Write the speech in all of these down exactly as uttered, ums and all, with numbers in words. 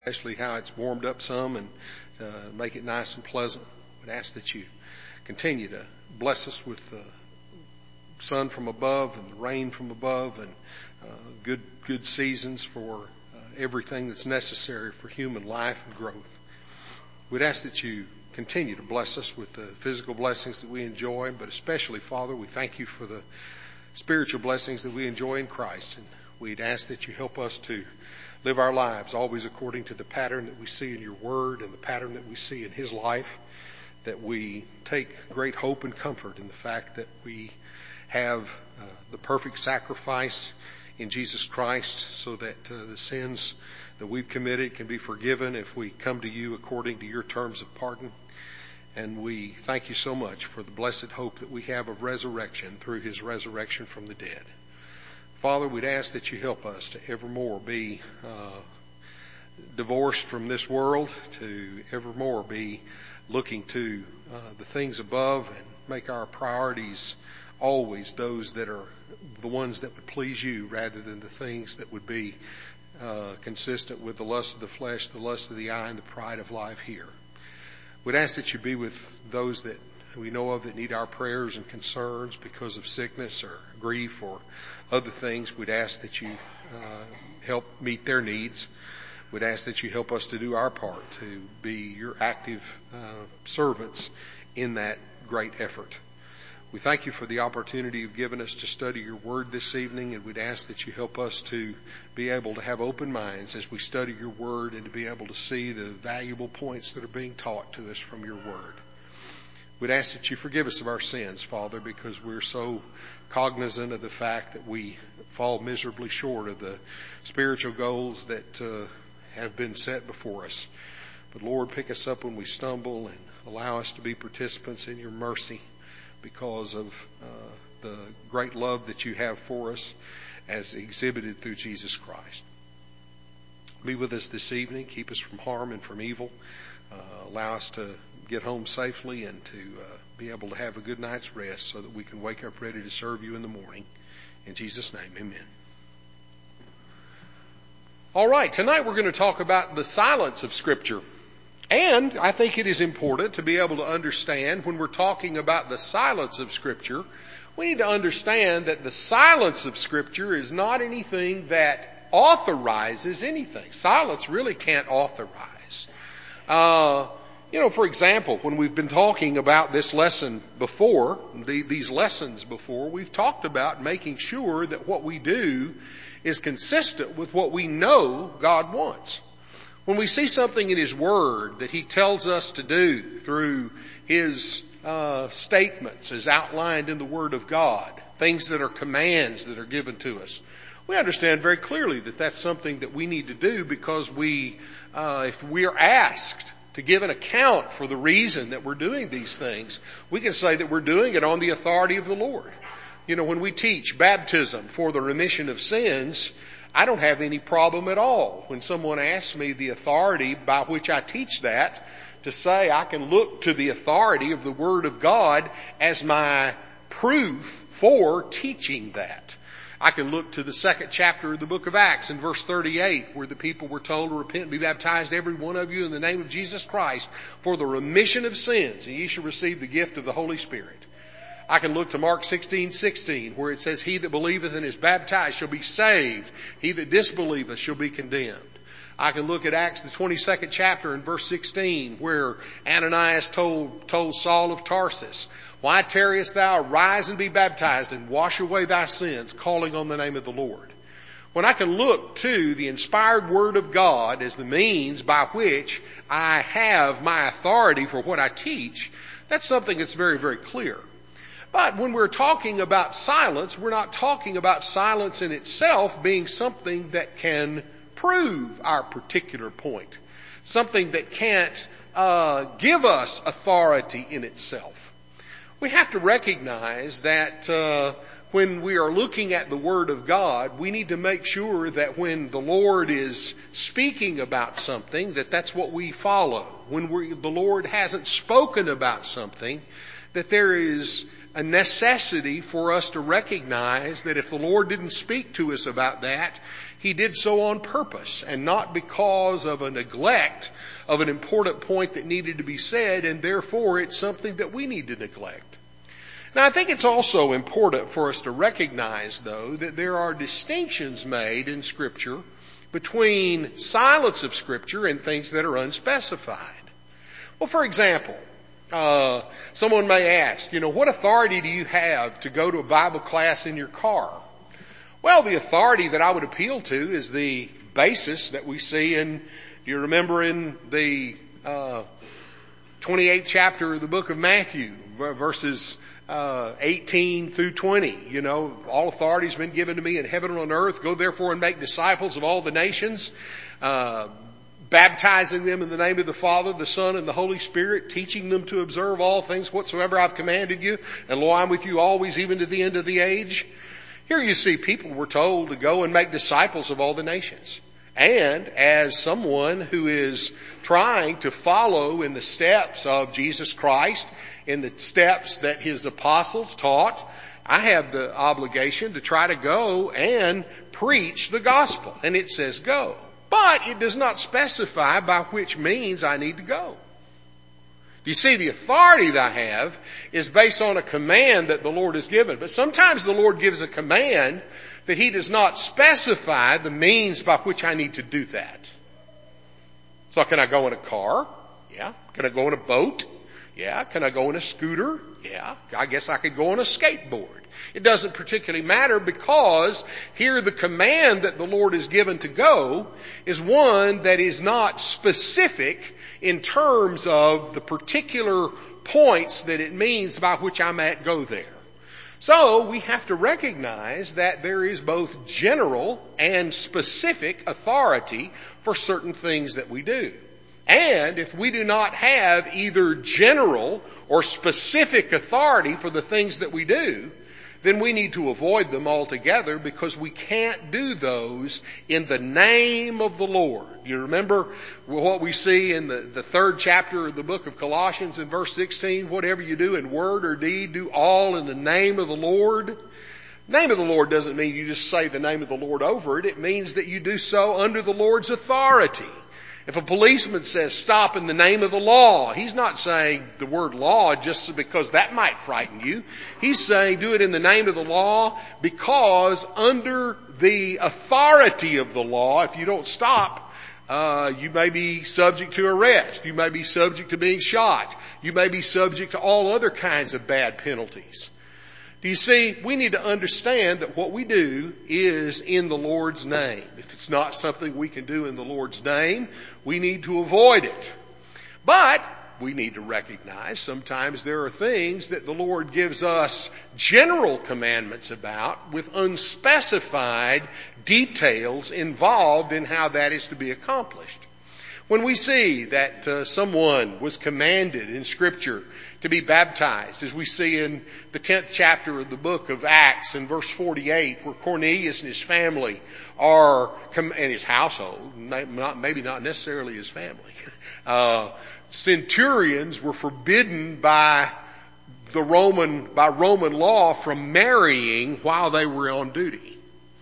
especially how it's warmed up some and uh, make it nice and pleasant. We'd ask that you continue to bless us with the sun from above and the rain from above and uh, good good seasons for uh, everything that's necessary for human life and growth. We'd ask that you continue to bless us with the physical blessings that we enjoy, but especially, Father, we thank you for the spiritual blessings that we enjoy in Christ. And we'd ask that you help us to live our lives always according to the pattern that we see in your word and the pattern that we see in his life, that we take great hope and comfort in the fact that we have uh, the perfect sacrifice in Jesus Christ so that uh, the sins that we've committed can be forgiven if we come to you according to your terms of pardon. And we thank you so much for the blessed hope that we have of resurrection through his resurrection from the dead. Father, we'd ask that you help us to evermore be uh, divorced from this world, to evermore be looking to uh, the things above and make our priorities always those that are the ones that would please you rather than the things that would be uh, consistent with the lust of the flesh, the lust of the eye, and the pride of life here. We'd ask that you be with those that we know of that need our prayers and concerns because of sickness or grief or other things. We'd ask that you uh, help meet their needs. We'd ask that you help us to do our part to be your active uh, servants in that great effort. We thank you for the opportunity you've given us to study your word this evening, and we'd ask that you help us to be able to have open minds as we study your word and to be able to see the valuable points that are being taught to us from your word. We'd ask that you forgive us of our sins, Father, because we're so cognizant of the fact that we fall miserably short of the spiritual goals that uh, have been set before us. But Lord, pick us up when we stumble and allow us to be participants in your mercy because of uh, the great love that you have for us as exhibited through Jesus Christ. Be with us this evening. Keep us from harm and from evil. Uh, allow us to get home safely and to uh, be able to have a good night's rest so that we can wake up ready to serve you in the morning. In Jesus' name, amen. All right, tonight we're going to talk about the silence of Scripture. And I think it is important to be able to understand when we're talking about the silence of Scripture, we need to understand that the silence of Scripture is not anything that authorizes anything. Silence really can't authorize. Uh, You know, for example, when we've been talking about this lesson before, the, these lessons before, we've talked about making sure that what we do is consistent with what we know God wants. When we see something in his word that he tells us to do through his uh, statements as outlined in the word of God, things that are commands that are given to us, we understand very clearly that that's something that we need to do because we, uh, if we are asked to give an account for the reason that we're doing these things, we can say that we're doing it on the authority of the Lord. You know, when we teach baptism for the remission of sins, I don't have any problem at all when someone asks me the authority by which I teach that to say I can look to the authority of the Word of God as my proof for teaching that. I can look to the second chapter of the book of Acts in verse thirty-eight where the people were told to repent and be baptized every one of you in the name of Jesus Christ for the remission of sins, and ye shall receive the gift of the Holy Spirit. I can look to Mark sixteen sixteen where it says, he that believeth and is baptized shall be saved. He that disbelieveth shall be condemned. I can look at Acts the twenty-second chapter in verse sixteen where Ananias told, told Saul of Tarsus, why tarriest thou? Rise and be baptized and wash away thy sins, calling on the name of the Lord. When I can look to the inspired Word of God as the means by which I have my authority for what I teach, that's something that's very, very clear. But when we're talking about silence, we're not talking about silence in itself being something that can prove our particular point, something that can't uh, give us authority in itself. We have to recognize that uh, when we are looking at the Word of God, we need to make sure that when the Lord is speaking about something, that that's what we follow. When we, the Lord hasn't spoken about something, that there is a necessity for us to recognize that if the Lord didn't speak to us about that, he did so on purpose and not because of a neglect of an important point that needed to be said, and therefore it's something that we need to neglect. Now, I think it's also important for us to recognize, though, that there are distinctions made in Scripture between silence of Scripture and things that are unspecified. Well, for example, uh, someone may ask, you know, what authority do you have to go to a Bible class in your car? Well, the authority that I would appeal to is the basis that we see in, do you remember in the uh, twenty-eighth chapter of the book of Matthew, verses Uh, eighteen through twenty, you know, all authority has been given to me in heaven and on earth. Go therefore and make disciples of all the nations, uh, baptizing them in the name of the Father, the Son, and the Holy Spirit, teaching them to observe all things whatsoever I've commanded you. And lo, I'm with you always, even to the end of the age. Here you see people were told to go and make disciples of all the nations. And as someone who is trying to follow in the steps of Jesus Christ, in the steps that his apostles taught, I have the obligation to try to go and preach the gospel. And it says go. But it does not specify by which means I need to go. You see, the authority that I have is based on a command that the Lord has given. But sometimes the Lord gives a command that he does not specify the means by which I need to do that. So can I go in a car? Yeah. Can I go in a boat? Yeah. Can I go in a scooter? Yeah. I guess I could go on a skateboard. It doesn't particularly matter, because here the command that the Lord has given to go is one that is not specific in terms of the particular points that it means by which I might go there. So we have to recognize that there is both general and specific authority for certain things that we do. And if we do not have either general or specific authority for the things that we do, then we need to avoid them altogether, because we can't do those in the name of the Lord. You remember what we see in the, the third chapter of the book of Colossians in verse sixteen, whatever you do in word or deed, do all in the name of the Lord. Name of the Lord doesn't mean you just say the name of the Lord over it. It means that you do so under the Lord's authority. If a policeman says stop in the name of the law, he's not saying the word law just because that might frighten you. He's saying do it in the name of the law, because under the authority of the law, if you don't stop, uh, you may be subject to arrest. You may be subject to being shot. You may be subject to all other kinds of bad penalties. Do you see, we need to understand that what we do is in the Lord's name. If it's not something we can do in the Lord's name, we need to avoid it. But we need to recognize sometimes there are things that the Lord gives us general commandments about with unspecified details involved in how that is to be accomplished. When we see that uh, someone was commanded in Scripture to be baptized, as we see in the tenth chapter of the book of Acts in verse forty-eight, where Cornelius and his family are, and his household, maybe not necessarily his family, uh, centurions were forbidden by the Roman, by Roman law from marrying while they were on duty.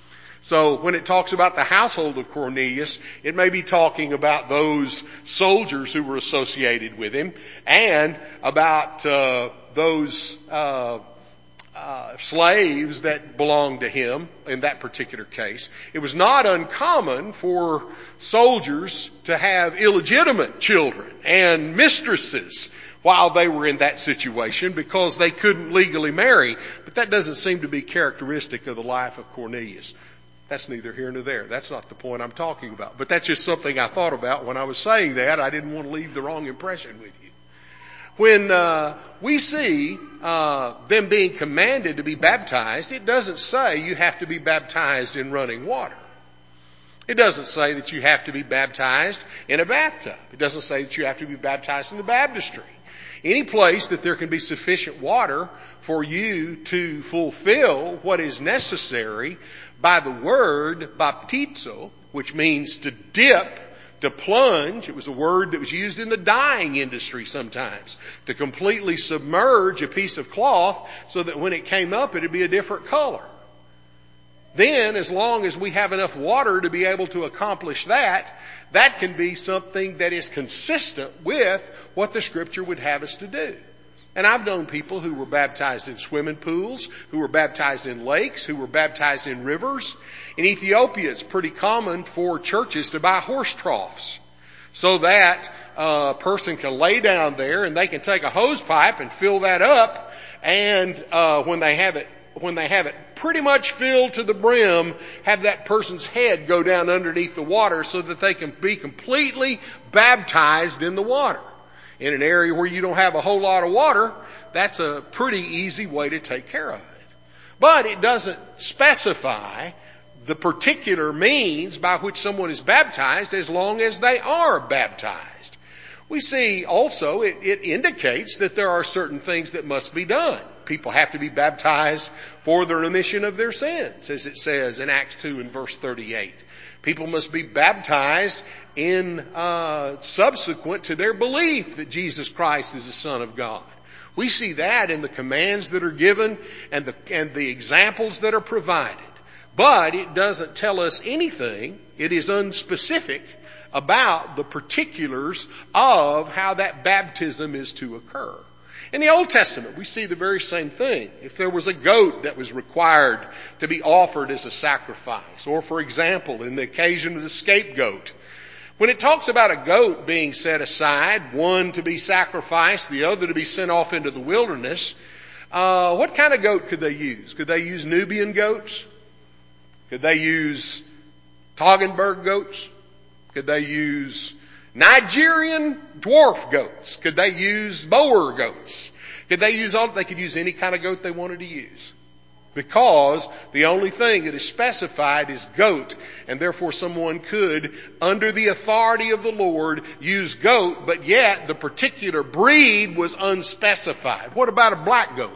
So when it talks about the household of Cornelius, it may be talking about those soldiers who were associated with him, and about uh, those uh, uh, slaves that belonged to him in that particular case. It was not uncommon for soldiers to have illegitimate children and mistresses while they were in that situation, because they couldn't legally marry. But that doesn't seem to be characteristic of the life of Cornelius. That's neither here nor there. That's not the point I'm talking about. But that's just something I thought about when I was saying that. I didn't want to leave the wrong impression with you. When uh, we see uh, them being commanded to be baptized, it doesn't say you have to be baptized in running water. It doesn't say that you have to be baptized in a bathtub. It doesn't say that you have to be baptized in the baptistry. Any place that there can be sufficient water for you to fulfill what is necessary by the word baptizo, which means to dip, to plunge. It was a word that was used in the dyeing industry sometimes, to completely submerge a piece of cloth so that when it came up, it would be a different color. then as long as we have enough water to be able to accomplish that, that can be something that is consistent with what the Scripture would have us to do. And I've known people who were baptized in swimming pools, who were baptized in lakes, who were baptized in rivers. In Ethiopia, it's pretty common for churches to buy horse troughs so that a person can lay down there and they can take a hose pipe and fill that up. And uh when they have it when they have it pretty much filled to the brim, have that person's head go down underneath the water so that they can be completely baptized in the water. In an area where you don't have a whole lot of water, that's a pretty easy way to take care of it. But it doesn't specify the particular means by which someone is baptized as long as they are baptized. We see also it, it indicates that there are certain things that must be done. People have to be baptized for the remission of their sins, as it says in Acts two and verse thirty-eight. People must be baptized in uh subsequent to their belief that Jesus Christ is the Son of God. We see that in the commands that are given and the and the examples that are provided. But it doesn't tell us anything. It is unspecific about the particulars of how that baptism is to occur. In the Old Testament, we see the very same thing. If there was a goat that was required to be offered as a sacrifice, or for example, in the occasion of the scapegoat, when it talks about a goat being set aside, one to be sacrificed, the other to be sent off into the wilderness, uh, what kind of goat could they use? Could they use Nubian goats? Could they use Toggenburg goats? Could they use Nigerian dwarf goats? Could they use Boer goats? Could they use all, they could use any kind of goat they wanted to use. Because the only thing that is specified is goat, and therefore someone could, under the authority of the Lord, use goat, but yet the particular breed was unspecified. What about a black goat?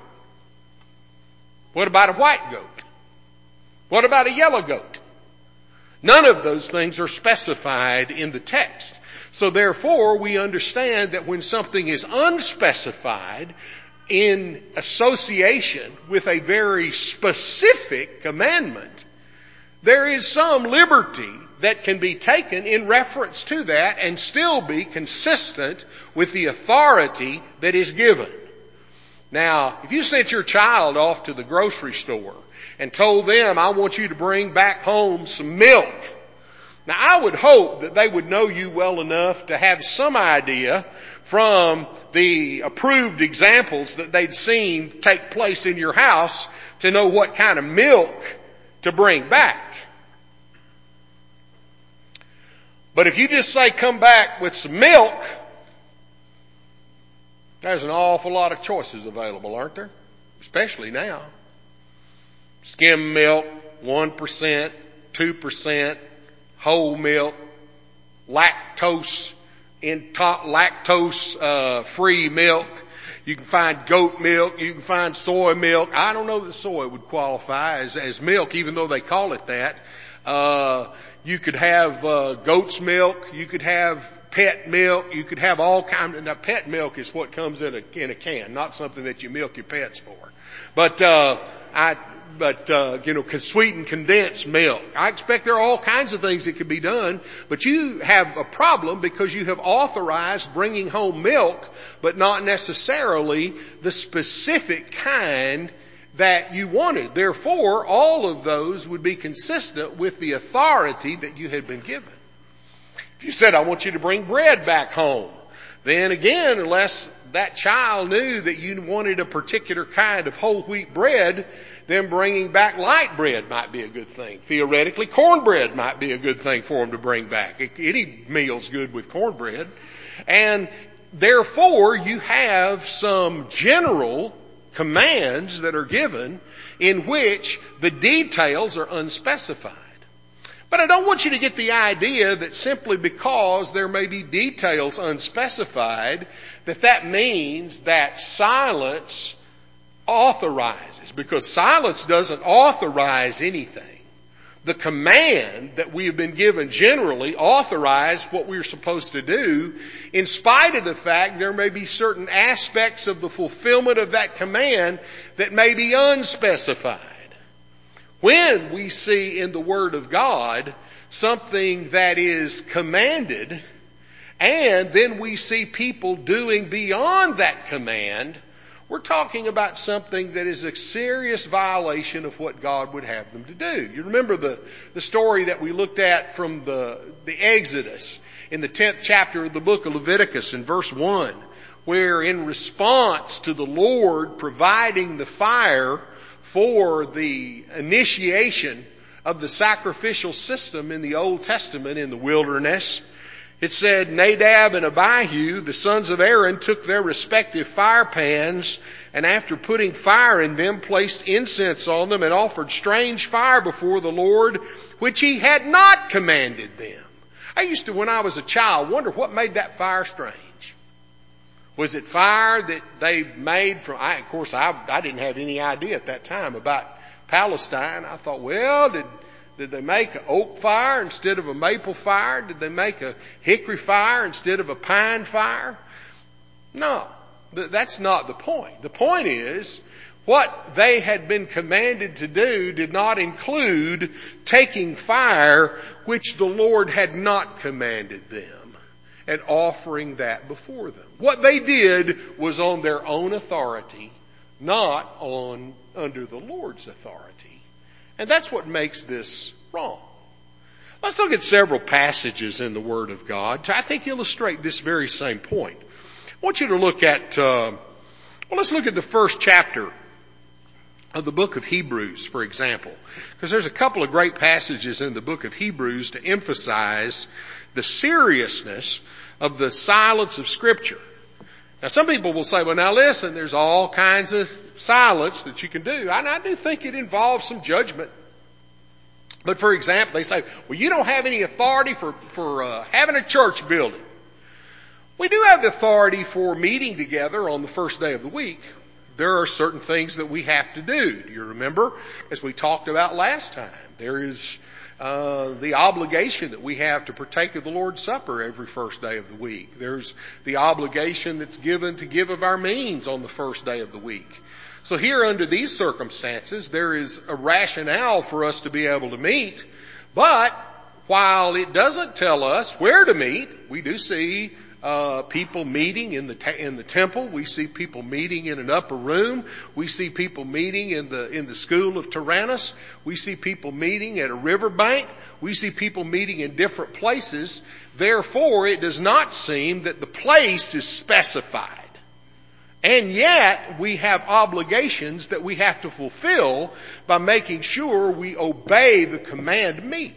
What about a white goat? What about a yellow goat? None of those things are specified in the text. So therefore, we understand that when something is unspecified in association with a very specific commandment, there is some liberty that can be taken in reference to that and still be consistent with the authority that is given. Now, if you sent your child off to the grocery store and told them, I want you to bring back home some milk. Now, I would hope that they would know you well enough to have some idea from the approved examples that they'd seen take place in your house to know what kind of milk to bring back. But if you just say, come back with some milk, there's an awful lot of choices available, aren't there? Especially now. Skim milk, one percent, two percent, whole milk, lactose, in top lactose, uh, free milk. You can find goat milk. You can find soy milk. I don't know that soy would qualify as, as milk, even though they call it that. Uh, you could have, uh, goat's milk. You could have pet milk. You could have all kinds of, now pet milk is what comes in a, in a can, not something that you milk your pets for. But, uh, I, But, uh, you know, sweetened condensed milk. I expect there are all kinds of things that could be done, but you have a problem because you have authorized bringing home milk, but not necessarily the specific kind that you wanted. Therefore, all of those would be consistent with the authority that you had been given. If you said, I want you to bring bread back home, then again, unless that child knew that you wanted a particular kind of whole wheat bread, then bringing back light bread might be a good thing. Theoretically, cornbread might be a good thing for them to bring back. Any meal's good with cornbread. And therefore, you have some general commands that are given in which the details are unspecified. But I don't want you to get the idea that simply because there may be details unspecified, that that means that silence authorizes, because silence doesn't authorize anything. The command that we have been given generally authorize what we're supposed to do, in spite of the fact there may be certain aspects of the fulfillment of that command that may be unspecified. When we see in the Word of God something that is commanded, and then we see people doing beyond that command, we're talking about something that is a serious violation of what God would have them to do. You remember the, the story that we looked at from the, the Exodus in the tenth chapter of the book of Leviticus in verse one, where in response to the Lord providing the fire for the initiation of the sacrificial system in the Old Testament in the wilderness, it said, Nadab and Abihu, the sons of Aaron, took their respective fire pans, and after putting fire in them, placed incense on them and offered strange fire before the Lord, which he had not commanded them. I used to, when I was a child, wonder what made that fire strange. Was it fire that they made from, I, of course, I, I didn't have any idea at that time about Palestine. I thought, well, did Did they make an oak fire instead of a maple fire? Did they make a hickory fire instead of a pine fire? No, that's not the point. The point is, what they had been commanded to do did not include taking fire which the Lord had not commanded them and offering that before them. What they did was on their own authority, not on under the Lord's authority. And that's what makes this wrong. Let's look at several passages in the Word of God to, I think, illustrate this very same point. I want you to look at, uh, well, let's look at the first chapter of the book of Hebrews, for example, because there's a couple of great passages in the book of Hebrews to emphasize the seriousness of the silence of Scripture. Now, some people will say, well, now listen, there's all kinds of silence that you can do. And I do think it involves some judgment. But for example, they say, well, you don't have any authority for, for uh, having a church building. We do have the authority for meeting together on the first day of the week. There are certain things that we have to do. Do you remember? As we talked about last time, there is Uh, the obligation that we have to partake of the Lord's Supper every first day of the week. There's the obligation that's given to give of our means on the first day of the week. So here under these circumstances, there is a rationale for us to be able to meet. But while it doesn't tell us where to meet, we do see Uh, people meeting in the te- in the temple. We see people meeting in an upper room. We see people meeting in the in the school of Tyrannus. We see people meeting at a riverbank. We see people meeting in different places. Therefore, it does not seem that the place is specified. And yet, we have obligations that we have to fulfill by making sure we obey the command meet.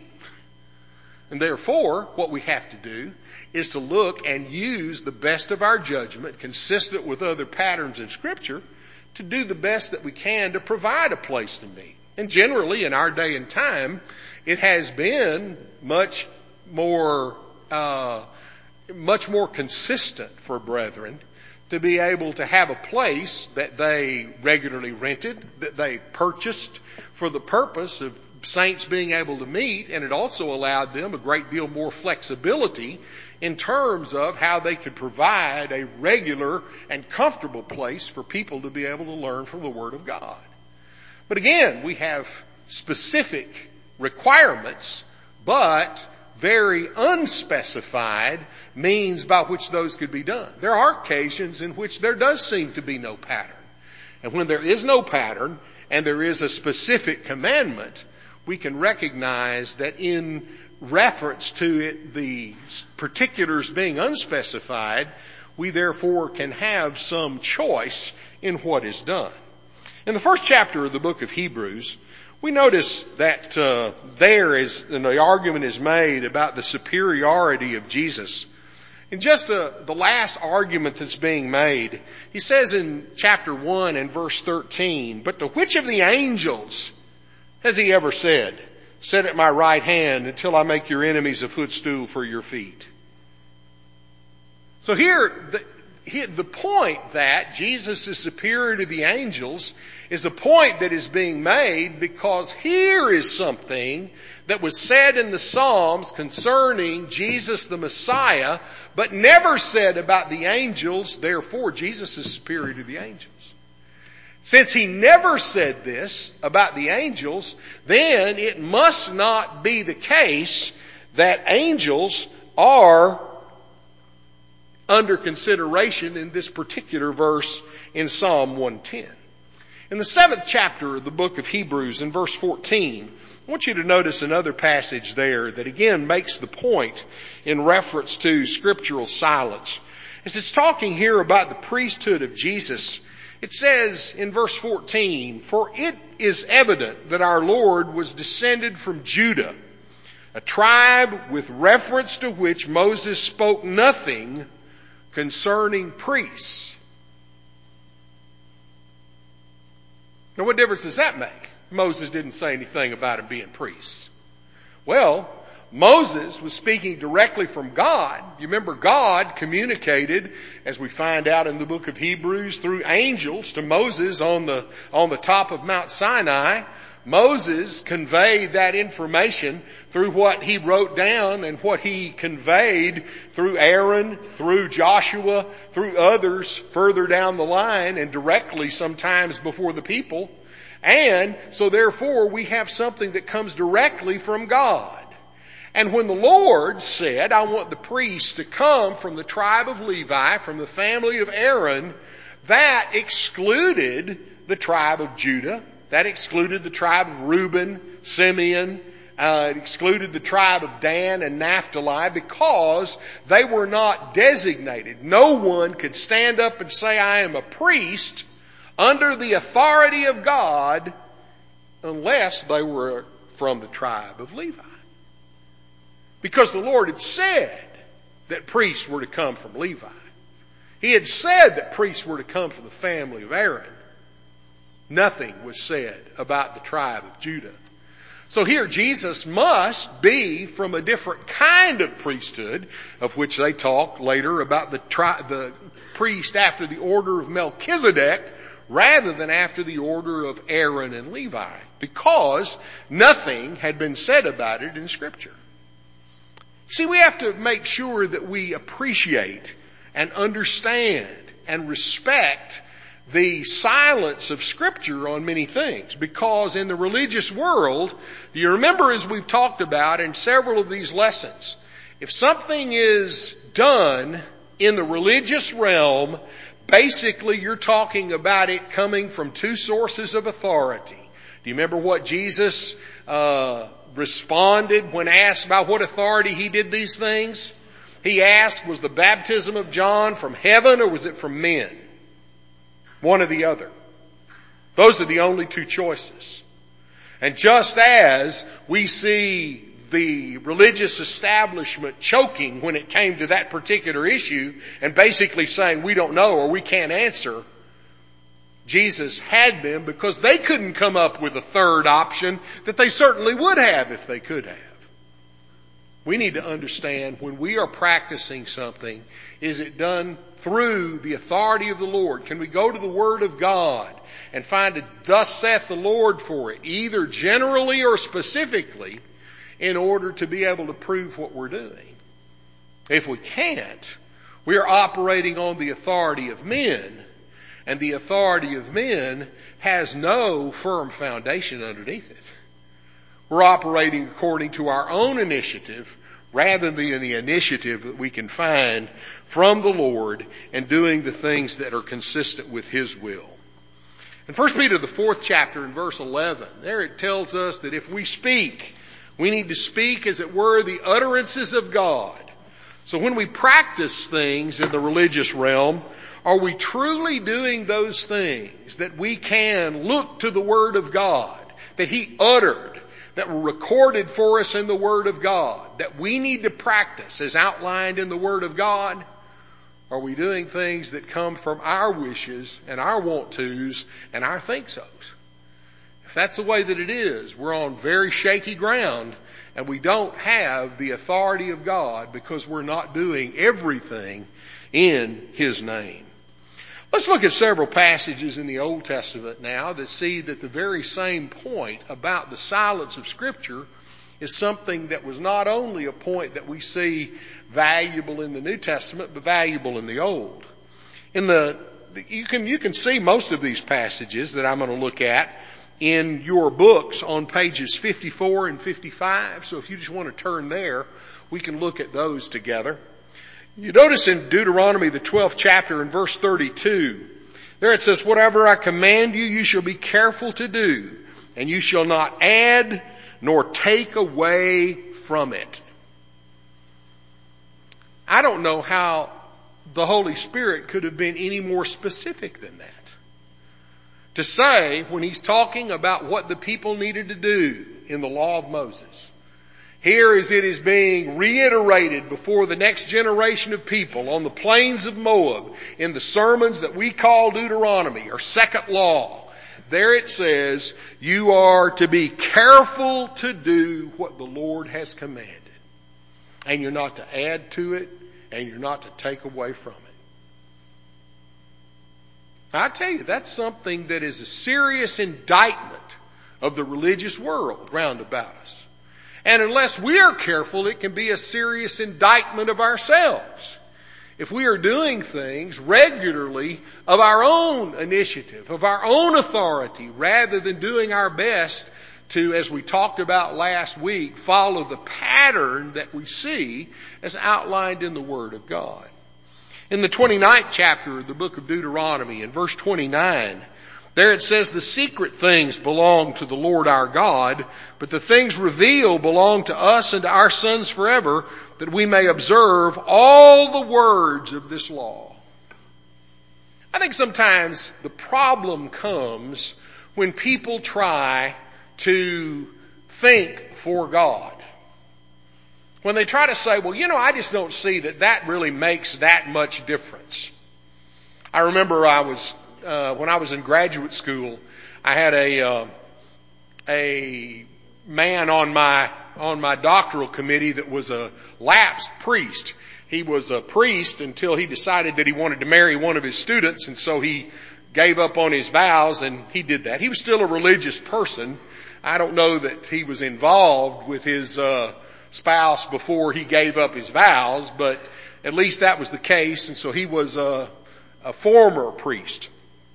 And therefore, what we have to do is to look and use the best of our judgment, consistent with other patterns in Scripture, to do the best that we can to provide a place to meet. And generally, in our day and time, it has been much more, uh, much more consistent for brethren to be able to have a place that they regularly rented, that they purchased for the purpose of saints being able to meet, and it also allowed them a great deal more flexibility in terms of how they could provide a regular and comfortable place for people to be able to learn from the Word of God. But again, we have specific requirements, but very unspecified means by which those could be done. There are occasions in which there does seem to be no pattern. And when there is no pattern and there is a specific commandment, we can recognize that in reference to it, the particulars being unspecified, we therefore can have some choice in what is done. In the first chapter of the book of Hebrews, we notice that uh, there is, and the argument is made about the superiority of Jesus. In just uh, the last argument that's being made, he says in chapter one and verse thirteen, "But to which of the angels has he ever said, 'Sit at my right hand until I make your enemies a footstool for your feet'?" So here, the, here, the point that Jesus is superior to the angels is a point that is being made because here is something that was said in the Psalms concerning Jesus the Messiah, but never said about the angels. Therefore, Jesus is superior to the angels. Since he never said this about the angels, then it must not be the case that angels are under consideration in this particular verse in Psalm one ten. In the seventh chapter of the book of Hebrews, in verse fourteen, I want you to notice another passage there that again makes the point in reference to scriptural silence. As it's talking here about the priesthood of Jesus, it says in verse fourteen, "For it is evident that our Lord was descended from Judah, a tribe with reference to which Moses spoke nothing concerning priests." Now what difference does that make? Moses didn't say anything about him being priests. Well, Moses was speaking directly from God. You remember God communicated, as we find out in the book of Hebrews, through angels to Moses on the, on the top of Mount Sinai. Moses conveyed that information through what he wrote down and what he conveyed through Aaron, through Joshua, through others further down the line and directly sometimes before the people. And so therefore we have something that comes directly from God. And when the Lord said, "I want the priests to come from the tribe of Levi, from the family of Aaron," that excluded the tribe of Judah. That excluded the tribe of Reuben, Simeon. Uh, it excluded the tribe of Dan and Naphtali because they were not designated. No one could stand up and say, "I am a priest under the authority of God," unless they were from the tribe of Levi. Because the Lord had said that priests were to come from Levi. He had said that priests were to come from the family of Aaron. Nothing was said about the tribe of Judah. So here Jesus must be from a different kind of priesthood, of which they talk later about the, tri- the priest after the order of Melchizedek, rather than after the order of Aaron and Levi, because nothing had been said about it in Scripture. See, we have to make sure that we appreciate and understand and respect the silence of Scripture on many things, because in the religious world, do you remember, as we've talked about in several of these lessons, if something is done in the religious realm, basically you're talking about it coming from two sources of authority. Do you remember what Jesus uh responded when asked about what authority he did these things? He asked, was the baptism of John from heaven or was it from men? One or the other. Those are the only two choices. And just as we see the religious establishment choking when it came to that particular issue and basically saying we don't know or we can't answer, Jesus had them because they couldn't come up with a third option that they certainly would have if they could have. We need to understand when we are practicing something, is it done through the authority of the Lord? Can we go to the Word of God and find a "thus saith the Lord" for it, either generally or specifically, in order to be able to prove what we're doing? If we can't, we are operating on the authority of men, and the authority of men has no firm foundation underneath it. We're operating according to our own initiative rather than the initiative that we can find from the Lord and doing the things that are consistent with His will. In First Peter, the fourth chapter, in verse eleven, there it tells us that if we speak, we need to speak as it were the utterances of God. So when we practice things in the religious realm, are we truly doing those things that we can look to the Word of God, that He uttered, that were recorded for us in the Word of God, that we need to practice as outlined in the Word of God? Are we doing things that come from our wishes and our want-tos and our think-sos? If that's the way that it is, we're on very shaky ground and we don't have the authority of God because we're not doing everything in His name. Let's look at several passages in the Old Testament now to see that the very same point about the silence of Scripture is something that was not only a point that we see valuable in the New Testament, but valuable in the Old. In the you can, you can see most of these passages that I'm going to look at in your books on pages fifty-four and fifty-five. So if you just want to turn there, we can look at those together. You notice in Deuteronomy, the twelfth chapter, in verse thirty-two, there it says, "Whatever I command you, you shall be careful to do, and you shall not add nor take away from it." I don't know how the Holy Spirit could have been any more specific than that. To say, when he's talking about what the people needed to do in the law of Moses, here as it is being reiterated before the next generation of people on the plains of Moab in the sermons that we call Deuteronomy or Second Law, there it says, you are to be careful to do what the Lord has commanded. And you're not to add to it, and you're not to take away from it. I tell you, that's something that is a serious indictment of the religious world round about us. And unless we are careful, it can be a serious indictment of ourselves. If we are doing things regularly of our own initiative, of our own authority, rather than doing our best to, as we talked about last week, follow the pattern that we see as outlined in the Word of God. In the twenty-ninth chapter of the book of Deuteronomy, in verse twenty-nine, there it says, "The secret things belong to the Lord our God, but the things revealed belong to us and to our sons forever, that we may observe all the words of this law." I think sometimes the problem comes when people try to think for God. When they try to say, well, you know, I just don't see that that really makes that much difference. I remember I was, uh, when I was in graduate school, I had a, uh, a man on my, on my doctoral committee that was a lapsed priest. He was a priest until he decided that he wanted to marry one of his students, and so he gave up on his vows, and he did that. He was still a religious person. I don't know that he was involved with his uh spouse before he gave up his vows, but at least that was the case, and so he was a, a former priest.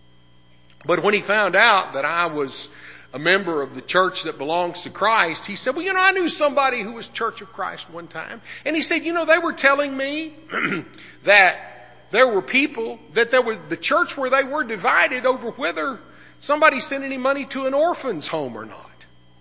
But when he found out that I was a member of the church that belongs to Christ, he said, well, you know, I knew somebody who was Church of Christ one time, and he said, you know, they were telling me that there were people, that there was the church where they were divided over whether somebody sent any money to an orphan's home or not.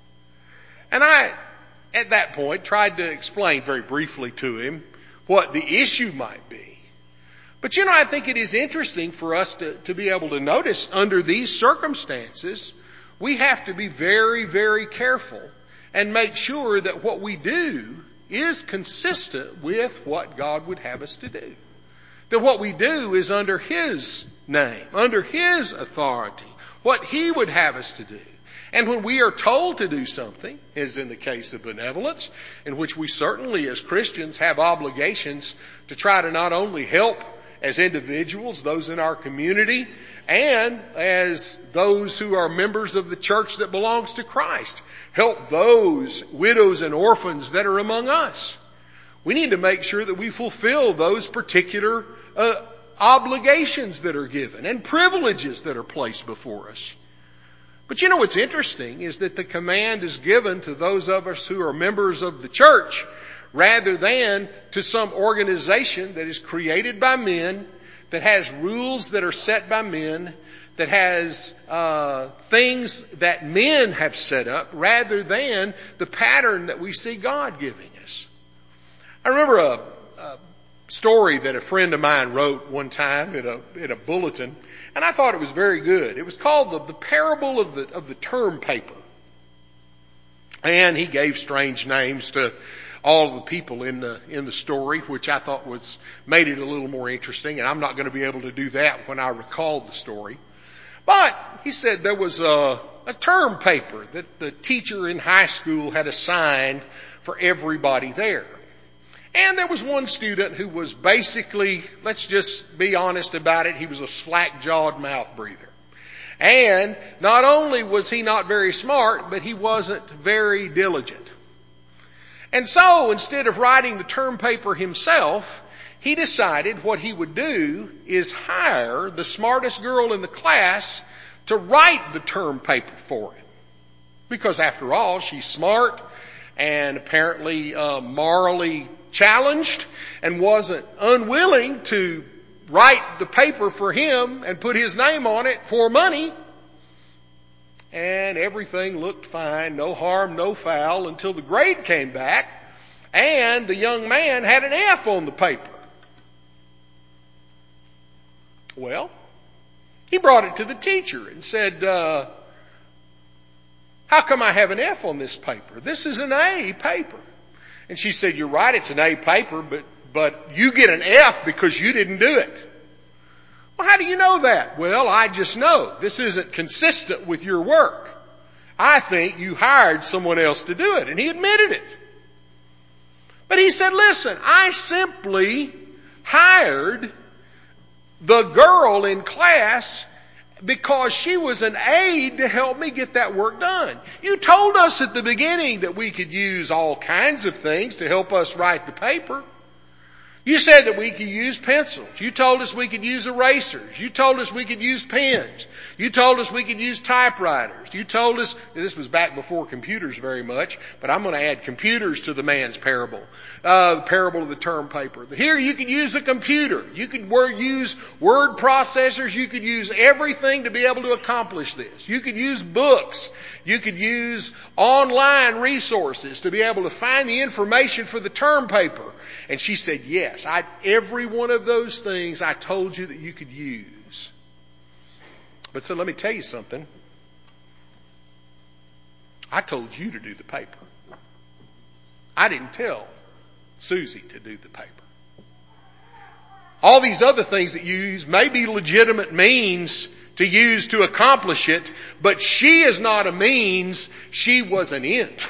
And I, at that point, tried to explain very briefly to him what the issue might be. But you know, I think it is interesting for us to, to be able to notice under these circumstances, we have to be very, very careful and make sure that what we do is consistent with what God would have us to do. That what we do is under His name, under His authority, what He would have us to do. And when we are told to do something, as in the case of benevolence, in which we certainly as Christians have obligations to try to not only help as individuals, those in our community, and as those who are members of the church that belongs to Christ, help those widows and orphans that are among us. We need to make sure that we fulfill those particular uh, obligations that are given and privileges that are placed before us. But you know what's interesting is that the command is given to those of us who are members of the church rather than to some organization that is created by men, that has rules that are set by men, that has uh things that men have set up rather than the pattern that we see God giving us. I remember a, a story that a friend of mine wrote one time in a, in a bulletin, and I thought it was very good. It was called the, the Parable of the, of the Term Paper. And he gave strange names to all of the people in the, in the story, which I thought was, made it a little more interesting. And I'm not going to be able to do that when I recalled the story. But he said there was a, a term paper that the teacher in high school had assigned for everybody there. And there was one student who was basically, let's just be honest about it, he was a slack-jawed mouth breather. And not only was he not very smart, but he wasn't very diligent. And so instead of writing the term paper himself, he decided what he would do is hire the smartest girl in the class to write the term paper for him. Because after all, she's smart and apparently uh, morally challenged and wasn't unwilling to write the paper for him and put his name on it for money. And everything looked fine, no harm, no foul, until the grade came back and the young man had an F on the paper. Well, he brought it to the teacher and said, uh, how come I have an F on this paper? This is an A paper. And she said, you're right, it's an A paper, but, but you get an F because you didn't do it. Well, how do you know that? Well, I just know. This isn't consistent with your work. I think you hired someone else to do it. And he admitted it. But he said, listen, I simply hired the girl in class because she was an aide to help me get that work done. You told us at the beginning that we could use all kinds of things to help us write the paper. You said that we could use pencils. You told us we could use erasers. You told us we could use pens. You told us we could use typewriters. You told us, this was back before computers very much, but I'm going to add computers to the man's parable. Uh, the parable of the term paper. Here you could use a computer. You could word, use word processors. You could use everything to be able to accomplish this. You could use books. You could use online resources to be able to find the information for the term paper. And she said, yes, I, every one of those things I told you that you could use. But so let me tell you something. I told you to do the paper. I didn't tell Susie to do the paper. All these other things that you use may be legitimate means to use to accomplish it, but she is not a means, she was an end.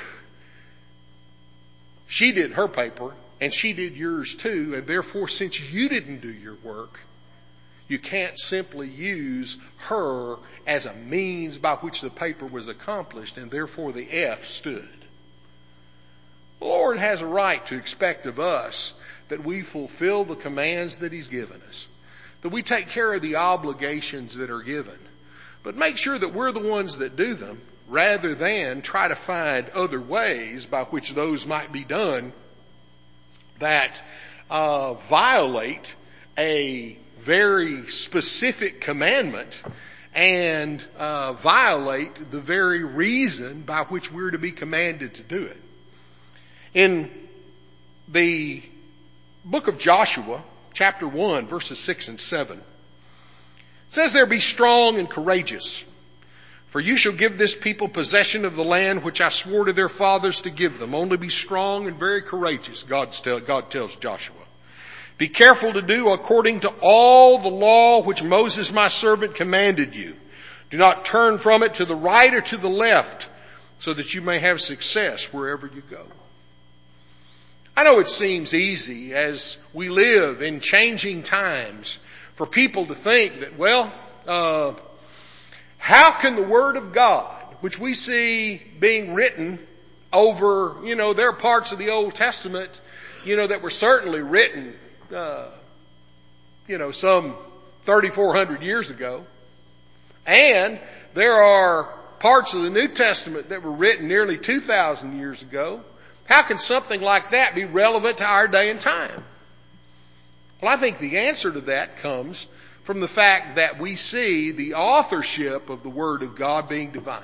She did her paper, and she did yours too, and therefore since you didn't do your work, you can't simply use her as a means by which the paper was accomplished, and therefore the F stood. The Lord has a right to expect of us that we fulfill the commands that He's given us, that we take care of the obligations that are given, but make sure that we're the ones that do them rather than try to find other ways by which those might be done that uh, violate a very specific commandment and uh, violate the very reason by which we're to be commanded to do it. In the book of Joshua, chapter one, verses six and seven, it says there, be strong and courageous, for you shall give this people possession of the land which I swore to their fathers to give them. Only be strong and very courageous, God, tell, God tells Joshua. Be careful to do according to all the law which Moses my servant commanded you. Do not turn from it to the right or to the left, so that you may have success wherever you go. I know it seems easy as we live in changing times for people to think that, well, uh, how can the Word of God, which we see being written over, you know, there are parts of the Old Testament, you know, that were certainly written, uh, you know, some thirty-four hundred years ago. And there are parts of the New Testament that were written nearly two thousand years ago. How can something like that be relevant to our day and time? Well, I think the answer to that comes from the fact that we see the authorship of the Word of God being divine.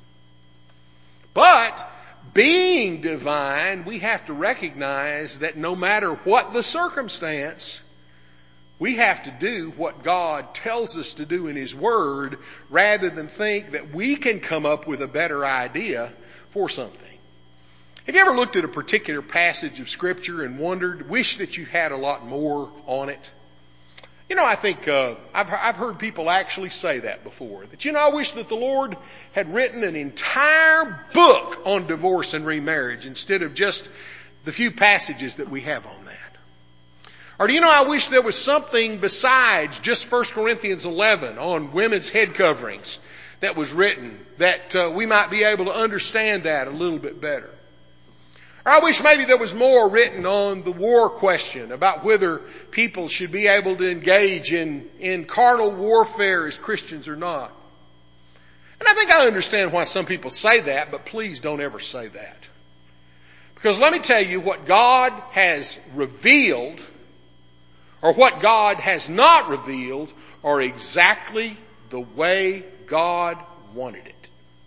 But being divine, we have to recognize that no matter what the circumstance, we have to do what God tells us to do in His Word rather than think that we can come up with a better idea for something. Have you ever looked at a particular passage of Scripture and wondered, wish that you had a lot more on it? You know, I think uh, I've, I've heard people actually say that before. That, you know, I wish that the Lord had written an entire book on divorce and remarriage instead of just the few passages that we have on that. Or do you know, I wish there was something besides just First Corinthians eleven on women's head coverings that was written, that uh, we might be able to understand that a little bit better. Or I wish maybe there was more written on the war question about whether people should be able to engage in, in carnal warfare as Christians or not. And I think I understand why some people say that, but please don't ever say that. Because let me tell you, what God has revealed or what God has not revealed are exactly the way God wanted it.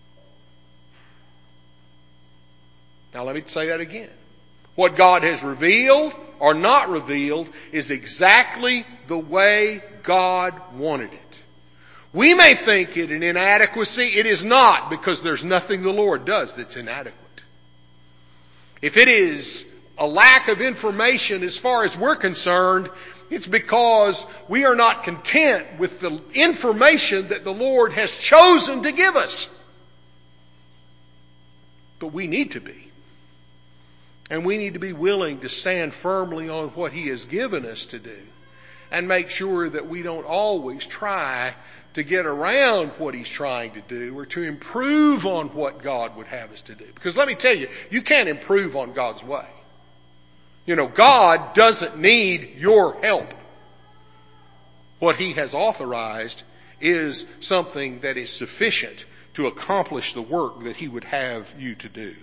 Now let me say that again. What God has revealed or not revealed is exactly the way God wanted it. We may think it an inadequacy. It is not, because there's nothing the Lord does that's inadequate. If it is a lack of information as far as we're concerned, it's because we are not content with the information that the Lord has chosen to give us. But we need to be. And we need to be willing to stand firmly on what He has given us to do and make sure that we don't always try to get around what He's trying to do or to improve on what God would have us to do. Because let me tell you, you can't improve on God's way. You know, God doesn't need your help. What He has authorized is something that is sufficient to accomplish the work that He would have you to do.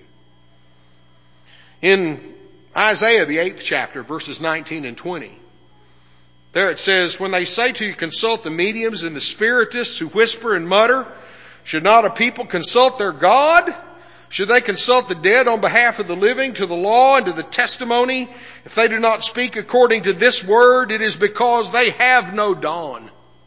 In Isaiah, the eighth chapter, verses nineteen and twenty, there it says, when they say to you, consult the mediums and the spiritists who whisper and mutter, should not a people consult their God? Should they consult the dead on behalf of the living, to the law and to the testimony? If they do not speak according to this word, it is because they have no dawn.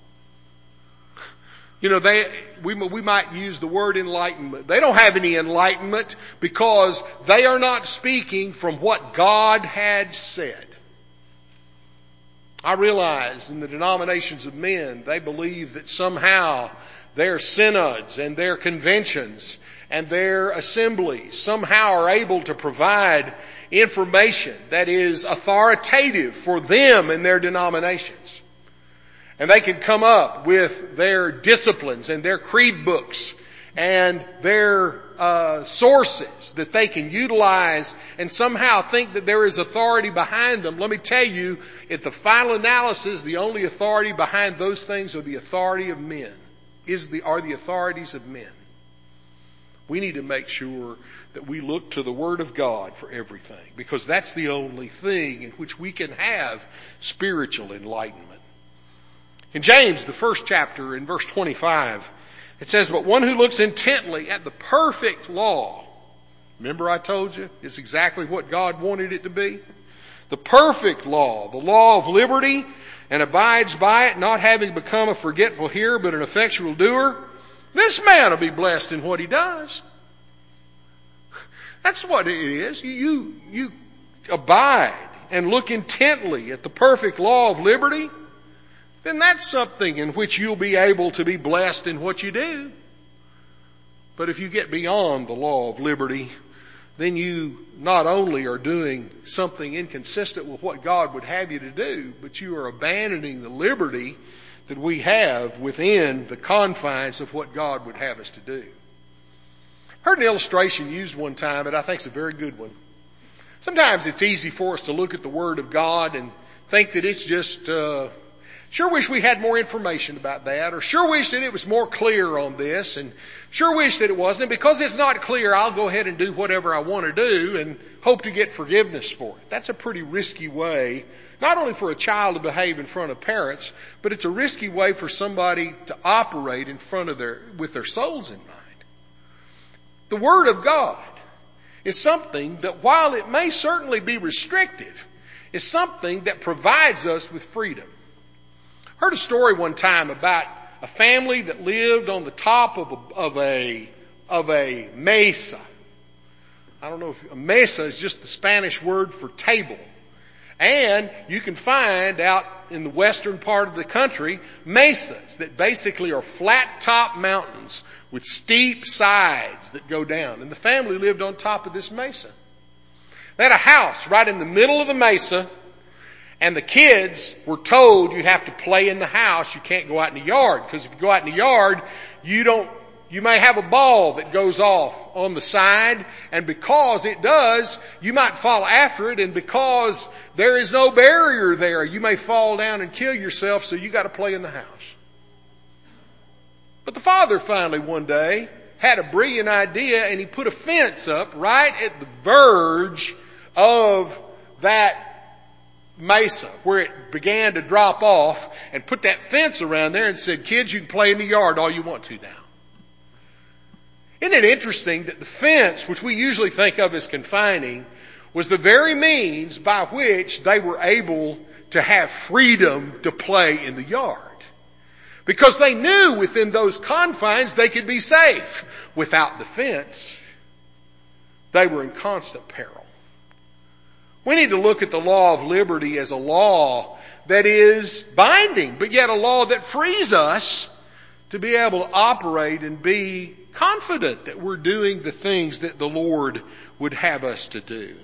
You know, they, we, we might use the word enlightenment. They don't have any enlightenment because they are not speaking from what God had said. I realize in the denominations of men, they believe that somehow their synods and their conventions and their assemblies somehow are able to provide information that is authoritative for them and their denominations. And they can come up with their disciplines and their creed books and their uh, sources that they can utilize and somehow think that there is authority behind them. Let me tell you, at the final analysis, the only authority behind those things are the authority of men, is the, are the authorities of men. We need to make sure that we look to the Word of God for everything, because that's the only thing in which we can have spiritual enlightenment. In James, the first chapter, in verse twenty-five, it says, but one who looks intently at the perfect law, remember I told you, it's exactly what God wanted it to be. The perfect law, the law of liberty, and abides by it, not having become a forgetful hearer, but an effectual doer, this man will be blessed in what he does. That's what it is. You, you, you abide and look intently at the perfect law of liberty, then that's something in which you'll be able to be blessed in what you do. But if you get beyond the law of liberty, then you not only are doing something inconsistent with what God would have you to do, but you are abandoning the liberty that we have within the confines of what God would have us to do. I heard an illustration used one time that I think is a very good one. Sometimes it's easy for us to look at the Word of God and think that it's just, uh, sure wish we had more information about that, or sure wish that it was more clear on this, and sure wish that it wasn't. Because it's not clear, I'll go ahead and do whatever I want to do and hope to get forgiveness for it. That's a pretty risky way, not only for a child to behave in front of parents, but it's a risky way for somebody to operate in front of their, with their souls in mind. The Word of God is something that, while it may certainly be restrictive, is something that provides us with freedom. I heard a story one time about a family that lived on the top of a, of a, of a mesa. I don't know if a mesa is just the Spanish word for table. And you can find out in the western part of the country mesas that basically are flat top mountains with steep sides that go down. And the family lived on top of this mesa. They had a house right in the middle of the mesa, and the kids were told you have to play in the house. You can't go out in the yard, because if you go out in the yard, you don't you may have a ball that goes off on the side, and because it does, you might fall after it, and because there is no barrier there, you may fall down and kill yourself, so you got to play in the house. But the father finally one day had a brilliant idea, and he put a fence up right at the verge of that mesa where it began to drop off, and put that fence around there and said, kids, you can play in the yard all you want to now. Isn't it interesting that the fence, which we usually think of as confining, was the very means by which they were able to have freedom to play in the yard? Because they knew within those confines they could be safe. Without the fence, they were in constant peril. We need to look at the law of liberty as a law that is binding, but yet a law that frees us to be able to operate and be confident that we're doing the things that the Lord would have us to do.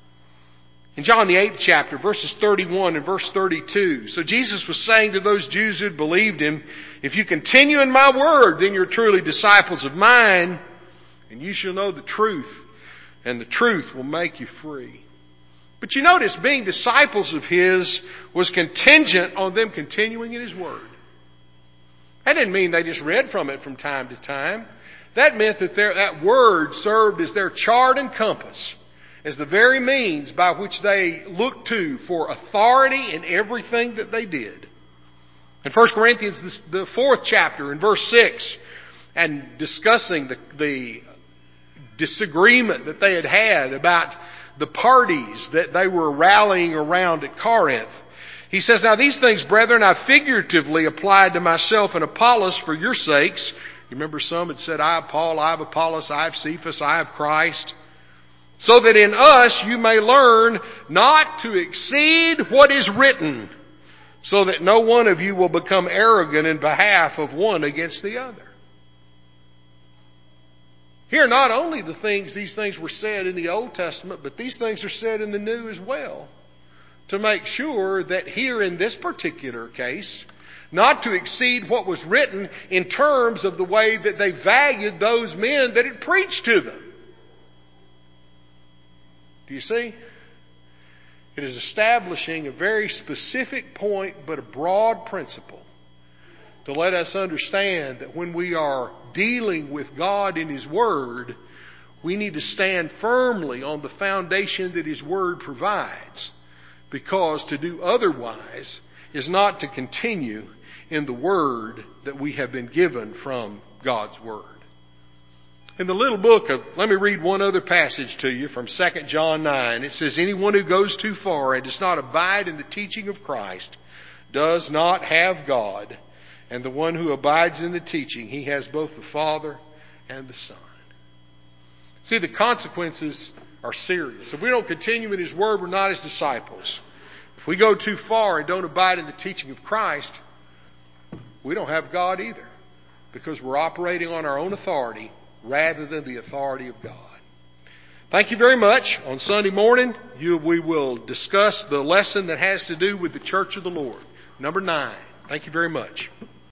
In John the eighth chapter, verses thirty-one and verse thirty-two, so Jesus was saying to those Jews who had believed him, if you continue in my word, then you're truly disciples of mine, and you shall know the truth, and the truth will make you free. But you notice being disciples of his was contingent on them continuing in his word. That didn't mean they just read from it from time to time. That meant that their, that word served as their chart and compass, as the very means by which they looked to for authority in everything that they did. In First Corinthians, the fourth chapter, in verse six, and discussing the, the disagreement that they had had about the parties that they were rallying around at Corinth, he says, now these things, brethren, I figuratively applied to myself and Apollos for your sakes. You remember some had said, I have Paul, I have Apollos, I have Cephas, I have Christ. So that in us you may learn not to exceed what is written, so that no one of you will become arrogant in behalf of one against the other. Here, not only the things, these things were said in the Old Testament, but these things are said in the New as well, to make sure that here in this particular case, not to exceed what was written in terms of the way that they valued those men that had preached to them. Do you see? It is establishing a very specific point, but a broad principle, to let us understand that when we are dealing with God in his word, we need to stand firmly on the foundation that his word provides, because to do otherwise is not to continue in the word that we have been given from God's word. In the little book of, let me read one other passage to you from Second John nine. It says, anyone who goes too far and does not abide in the teaching of Christ does not have God. And the one who abides in the teaching, he has both the Father and the Son. See, the consequences are serious. If we don't continue in his word, we're not his disciples. If we go too far and don't abide in the teaching of Christ, we don't have God either, because we're operating on our own authority rather than the authority of God. Thank you very much. On Sunday morning, you, we will discuss the lesson that has to do with the church of the Lord. Number nine. Thank you very much.